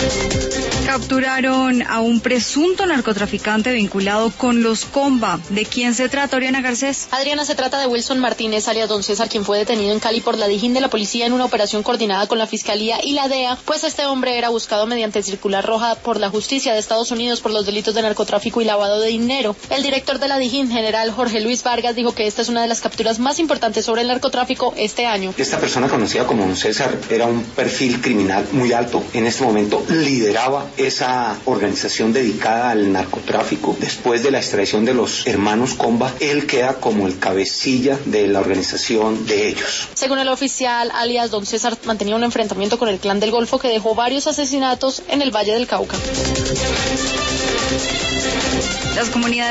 Capturaron a un presunto narcotraficante vinculado con los Comba. ¿De quién se trata, Oriana Garcés? Adriana, se trata de Wilson Martínez, alias Don César, quien fue detenido en Cali por la Dijín de la policía en una operación coordinada con la Fiscalía y la DEA, pues este hombre era buscado mediante circular roja por la justicia de Estados Unidos por los delitos de narcotráfico y lavado de dinero. El director de la Dijín, general Jorge Luis Vargas, dijo que esta es una de las capturas más importantes sobre el narcotráfico este año. Esta persona conocida como Don César era un perfil criminal muy alto. En este momento lideraba esa organización dedicada al narcotráfico. Después de la extradición de los hermanos Comba, él queda como el cabecilla de la organización de ellos. Según el oficial, alias Don César, mantenía un enfrentamiento con el Clan del Golfo que dejó varios asesinatos en el Valle del Cauca. Las comunidades